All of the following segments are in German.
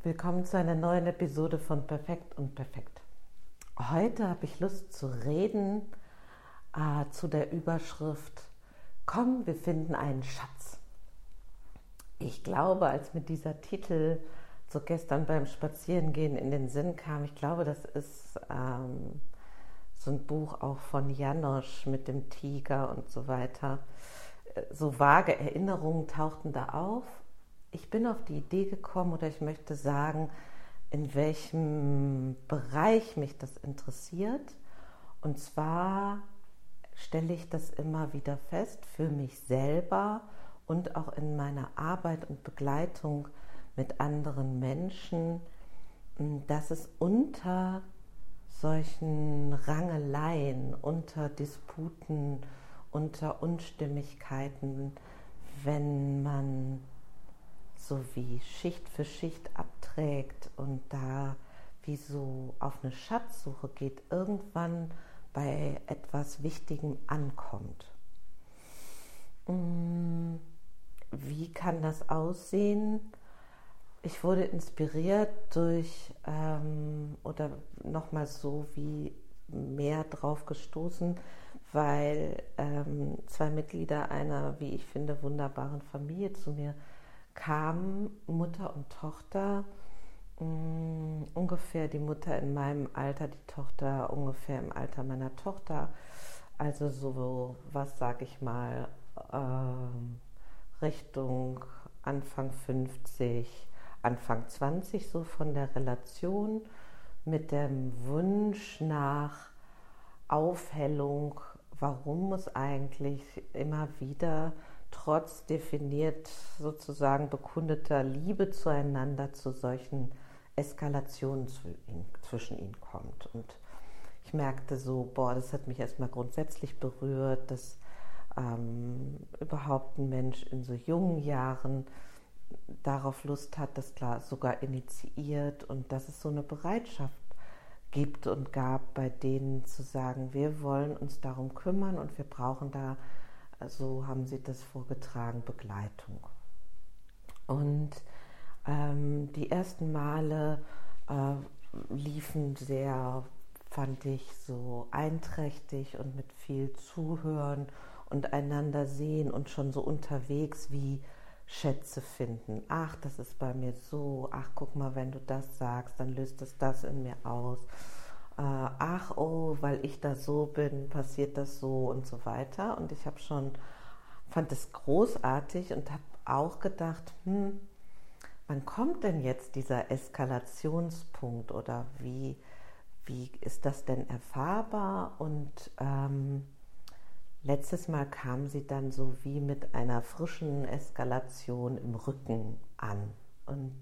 Willkommen zu einer neuen Episode von Perfekt und Perfekt. Heute habe ich Lust zu reden zu der Überschrift Komm, wir finden einen Schatz. Ich glaube, als mir dieser Titel so gestern beim Spazierengehen in den Sinn kam, ich glaube, das ist so ein Buch auch von Janosch mit dem Tiger und so weiter. So vage Erinnerungen tauchten da auf. Ich bin auf die Idee gekommen, oder ich möchte sagen, in welchem Bereich mich das interessiert. Und zwar stelle ich das immer wieder fest für mich selber und auch in meiner Arbeit und Begleitung mit anderen Menschen, dass es unter solchen Rangeleien, unter Disputen, unter Unstimmigkeiten, wenn man so wie Schicht für Schicht abträgt und da wie so auf eine Schatzsuche geht, irgendwann bei etwas Wichtigem ankommt. Wie kann das aussehen? Ich wurde inspiriert durch, oder nochmal so wie mehr drauf gestoßen, weil zwei Mitglieder einer, wie ich finde, wunderbaren Familie zu mir kamen, Mutter und Tochter, ungefähr die Mutter in meinem Alter, die Tochter ungefähr im Alter meiner Tochter, also so, was sag ich mal, Richtung Anfang 50, Anfang 20, so von der Relation, mit dem Wunsch nach Aufhellung, warum muss eigentlich immer wieder trotz definiert sozusagen bekundeter Liebe zueinander zu solchen Eskalationen zwischen ihnen kommt. Und ich merkte so, das hat mich erstmal grundsätzlich berührt, dass überhaupt ein Mensch in so jungen Jahren darauf Lust hat, das klar sogar initiiert und dass es so eine Bereitschaft gibt und gab, bei denen zu sagen, wir wollen uns darum kümmern und wir brauchen da, so haben sie das vorgetragen, Begleitung. Und die ersten Male liefen sehr, fand ich, so einträchtig und mit viel Zuhören und einander sehen und schon so unterwegs wie Schätze finden. Ach, das ist bei mir so. Ach, guck mal, wenn du das sagst, dann löst es das in mir aus. Ach, oh, weil ich da so bin, passiert das so und so weiter. Und ich fand es großartig und habe auch gedacht, wann kommt denn jetzt dieser Eskalationspunkt oder wie ist das denn erfahrbar? Und letztes Mal kam sie dann so wie mit einer frischen Eskalation im Rücken an. Und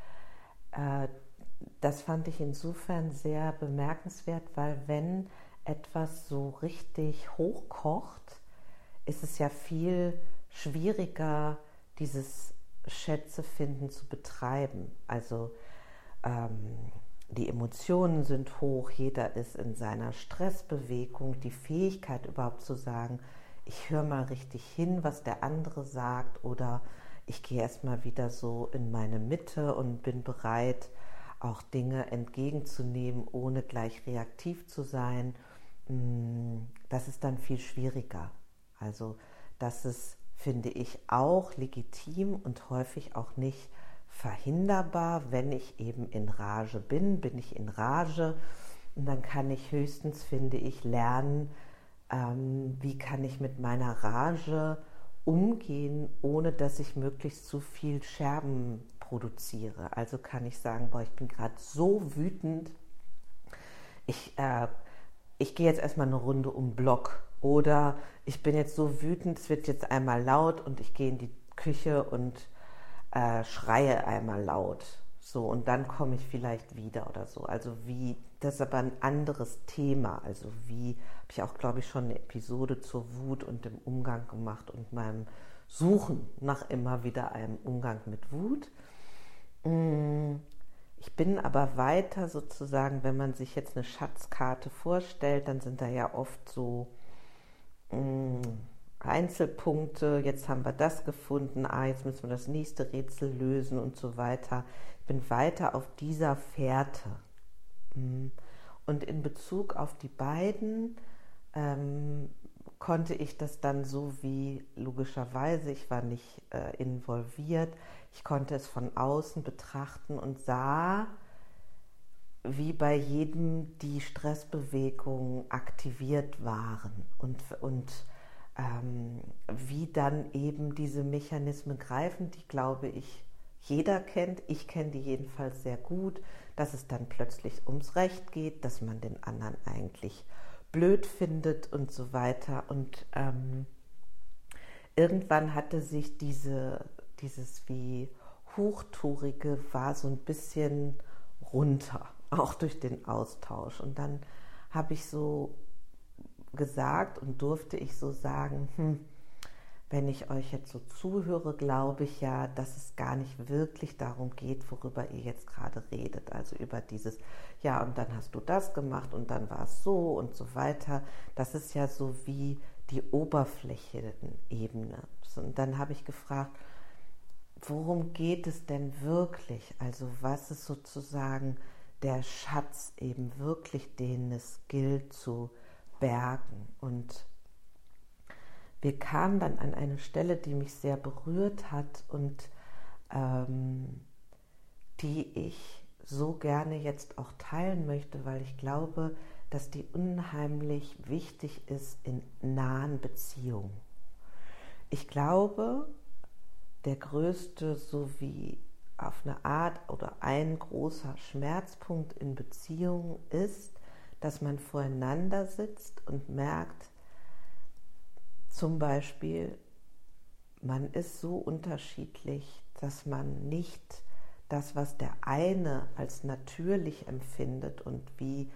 das fand ich insofern sehr bemerkenswert, weil wenn etwas so richtig hochkocht, ist es ja viel schwieriger, dieses Schätzefinden zu betreiben. Also die Emotionen sind hoch, jeder ist in seiner Stressbewegung, die Fähigkeit überhaupt zu sagen, ich höre mal richtig hin, was der andere sagt, oder ich gehe erstmal wieder so in meine Mitte und bin bereit, auch Dinge entgegenzunehmen, ohne gleich reaktiv zu sein. Das ist dann viel schwieriger. Also das ist, finde ich, auch legitim und häufig auch nicht verhinderbar. Wenn ich eben in Rage bin ich in Rage und dann kann ich höchstens, finde ich, lernen, wie kann ich mit meiner Rage umgehen, ohne dass ich möglichst zu viel Scherben produziere. Also kann ich sagen, ich bin gerade so wütend, ich gehe jetzt erstmal eine Runde um den Block, oder ich bin jetzt so wütend, es wird jetzt einmal laut und ich gehe in die Küche und schreie einmal laut. So, und dann komme ich vielleicht wieder oder so. Also das ist aber ein anderes Thema. Also habe ich auch, glaube ich, schon eine Episode zur Wut und dem Umgang gemacht und meinem Suchen nach immer wieder einem Umgang mit Wut. Ich bin aber weiter sozusagen, wenn man sich jetzt eine Schatzkarte vorstellt, dann sind da ja oft so Einzelpunkte, jetzt haben wir das gefunden, jetzt müssen wir das nächste Rätsel lösen und so weiter. Ich bin weiter auf dieser Fährte. Und in Bezug auf die beiden konnte ich das dann so wie, logischerweise, ich war nicht involviert, ich konnte es von außen betrachten und sah, wie bei jedem die Stressbewegungen aktiviert waren und wie dann eben diese Mechanismen greifen, die, glaube ich, jeder kennt. Ich kenne die jedenfalls sehr gut, dass es dann plötzlich ums Recht geht, dass man den anderen eigentlich blöd findet und so weiter. Und irgendwann hatte sich dieses wie Hochtourige war so ein bisschen runter, auch durch den Austausch. Und dann habe ich so gesagt und durfte ich so sagen, wenn ich euch jetzt so zuhöre, glaube ich ja, dass es gar nicht wirklich darum geht, worüber ihr jetzt gerade redet. Also über dieses, ja, und dann hast du das gemacht und dann war es so und so weiter. Das ist ja so wie die Oberflächenebene. Und dann habe ich gefragt, worum geht es denn wirklich? Also was ist sozusagen der Schatz eben wirklich, den es gilt zu bergen? Und wir kamen dann an eine Stelle, die mich sehr berührt hat und die ich so gerne jetzt auch teilen möchte, weil ich glaube, dass die unheimlich wichtig ist in nahen Beziehungen. Ich glaube, der größte, so wie auf eine Art oder ein großer Schmerzpunkt in Beziehungen ist, dass man voreinander sitzt und merkt, zum Beispiel, man ist so unterschiedlich, dass man nicht das, was der eine als natürlich empfindet und wie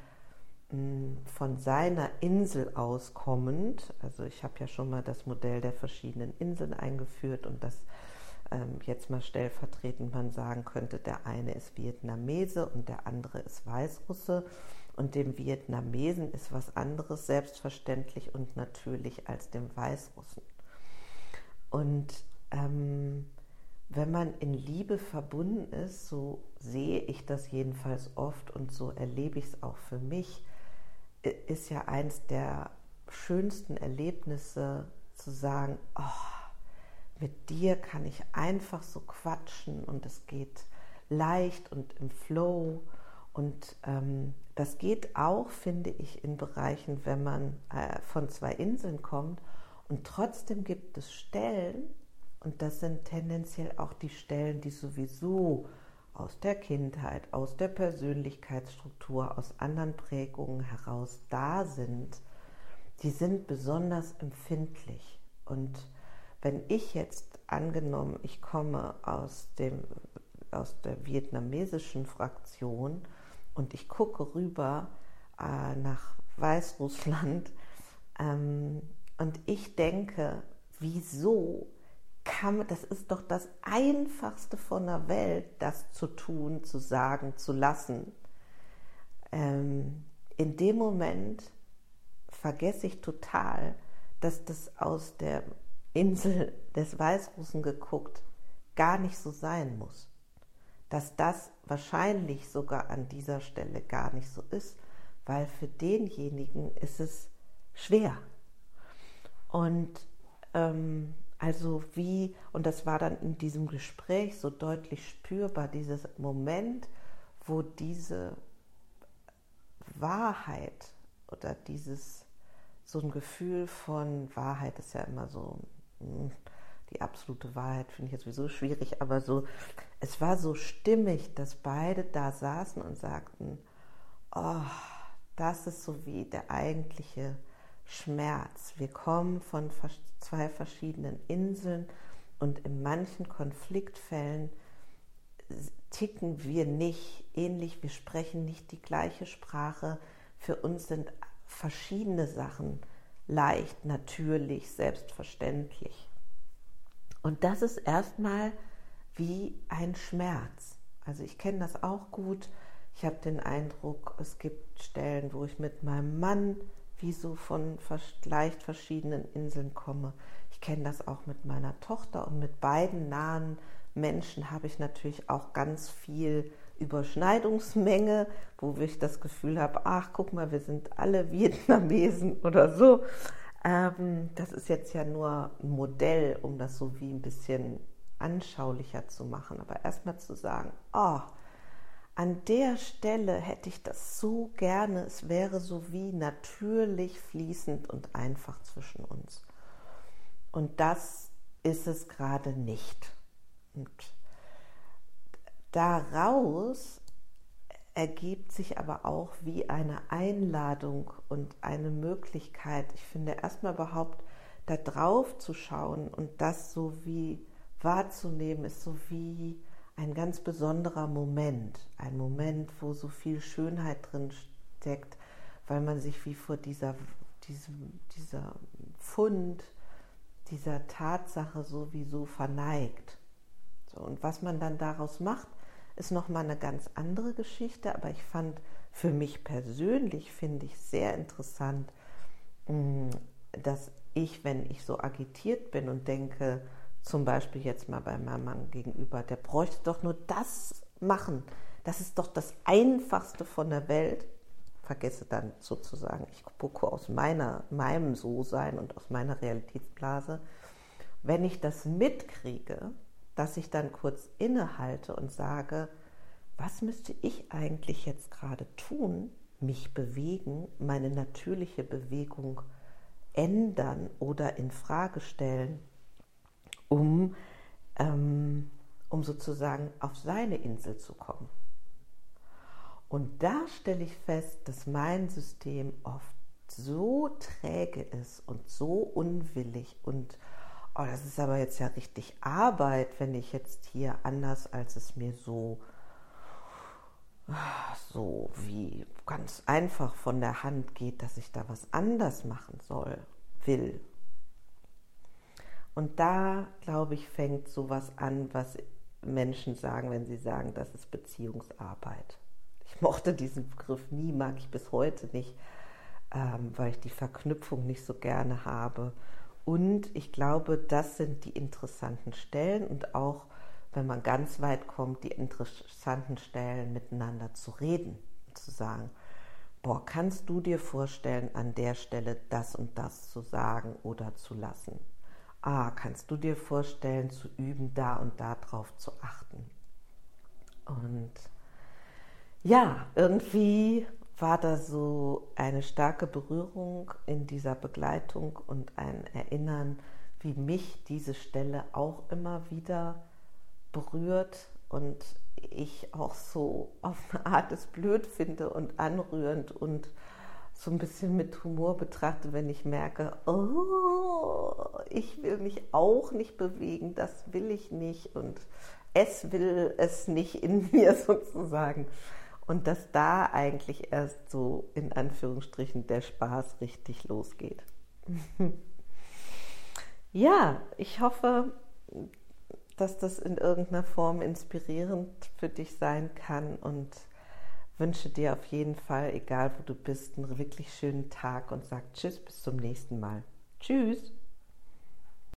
von seiner Insel aus kommend, also ich habe ja schon mal das Modell der verschiedenen Inseln eingeführt und das jetzt mal stellvertretend man sagen könnte, der eine ist Vietnamese und der andere ist Weißrusse. Und dem Vietnamesen ist was anderes selbstverständlich und natürlich als dem Weißrussen. Und wenn man in Liebe verbunden ist, so sehe ich das jedenfalls oft und so erlebe ich es auch für mich, ist ja eins der schönsten Erlebnisse zu sagen, oh, mit dir kann ich einfach so quatschen und es geht leicht und im Flow. Und das geht auch, finde ich, in Bereichen, wenn man von zwei Inseln kommt. Und trotzdem gibt es Stellen, und das sind tendenziell auch die Stellen, die sowieso aus der Kindheit, aus der Persönlichkeitsstruktur, aus anderen Prägungen heraus da sind, die sind besonders empfindlich. Und wenn ich jetzt angenommen, ich komme aus der vietnamesischen Fraktion und ich gucke rüber nach Weißrussland und ich denke, wieso das ist doch das Einfachste von der Welt, das zu tun, zu sagen, zu lassen. In dem Moment vergesse ich total, dass das aus der Insel des Weißrussen geguckt gar nicht so sein muss. Dass das wahrscheinlich sogar an dieser Stelle gar nicht so ist, weil für denjenigen ist es schwer. Und und das war dann in diesem Gespräch so deutlich spürbar, dieses Moment, wo diese Wahrheit oder so ein Gefühl von Wahrheit ist ja immer so, die absolute Wahrheit finde ich jetzt sowieso schwierig, aber so, es war so stimmig, dass beide da saßen und sagten, oh, das ist so wie der eigentliche Schmerz. Wir kommen von zwei verschiedenen Inseln und in manchen Konfliktfällen ticken wir nicht ähnlich, wir sprechen nicht die gleiche Sprache. Für uns sind verschiedene Sachen leicht, natürlich, selbstverständlich. Und das ist erstmal wie ein Schmerz. Also ich kenne das auch gut. Ich habe den Eindruck, es gibt Stellen, wo ich mit meinem Mann wie so von leicht verschiedenen Inseln komme. Ich kenne das auch mit meiner Tochter und mit beiden nahen Menschen habe ich natürlich auch ganz viel Überschneidungsmenge, wo ich das Gefühl habe, ach guck mal, wir sind alle Vietnamesen oder so. Das ist jetzt ja nur ein Modell, um das so wie ein bisschen anschaulicher zu machen. Aber erstmal zu sagen, oh, an der Stelle hätte ich das so gerne, es wäre so wie natürlich fließend und einfach zwischen uns. Und das ist es gerade nicht. Und daraus ergibt sich aber auch wie eine Einladung und eine Möglichkeit, ich finde, erstmal überhaupt da drauf zu schauen und das so wie wahrzunehmen, ist so wie ein ganz besonderer Moment. Ein Moment, wo so viel Schönheit drin steckt, weil man sich wie vor dieser Fund, dieser Tatsache sowieso verneigt. So, und was man dann daraus macht, ist nochmal eine ganz andere Geschichte, aber ich fand für mich persönlich, finde ich sehr interessant, dass ich, wenn ich so agitiert bin und denke, zum Beispiel jetzt mal bei meinem Mann gegenüber, der bräuchte doch nur das machen, das ist doch das Einfachste von der Welt, vergesse dann sozusagen, ich gucke aus meinem So-Sein und aus meiner Realitätsblase, wenn ich das mitkriege, dass ich dann kurz innehalte und sage, was müsste ich eigentlich jetzt gerade tun, mich bewegen, meine natürliche Bewegung ändern oder in Frage stellen, um sozusagen auf seine Insel zu kommen. Und da stelle ich fest, dass mein System oft so träge ist und so unwillig und oh, das ist aber jetzt ja richtig Arbeit, wenn ich jetzt hier anders, als es mir so wie ganz einfach von der Hand geht, dass ich da was anders machen will. Und da, glaube ich, fängt sowas an, was Menschen sagen, wenn sie sagen, das ist Beziehungsarbeit. Ich mochte diesen Begriff nie, mag ich bis heute nicht, weil ich die Verknüpfung nicht so gerne habe. Und ich glaube, das sind die interessanten Stellen und auch, wenn man ganz weit kommt, die interessanten Stellen miteinander zu reden und zu sagen, boah, kannst du dir vorstellen, an der Stelle das und das zu sagen oder zu lassen? Kannst du dir vorstellen, zu üben, da und da drauf zu achten? Und ja, irgendwie war da so eine starke Berührung in dieser Begleitung und ein Erinnern, wie mich diese Stelle auch immer wieder berührt und ich auch so auf eine Art es blöd finde und anrührend und so ein bisschen mit Humor betrachte, wenn ich merke, oh, ich will mich auch nicht bewegen, das will ich nicht und es will es nicht in mir sozusagen. Und dass da eigentlich erst so in Anführungsstrichen der Spaß richtig losgeht. Ja, ich hoffe, dass das in irgendeiner Form inspirierend für dich sein kann und wünsche dir auf jeden Fall, egal wo du bist, einen wirklich schönen Tag und sag Tschüss, bis zum nächsten Mal. Tschüss!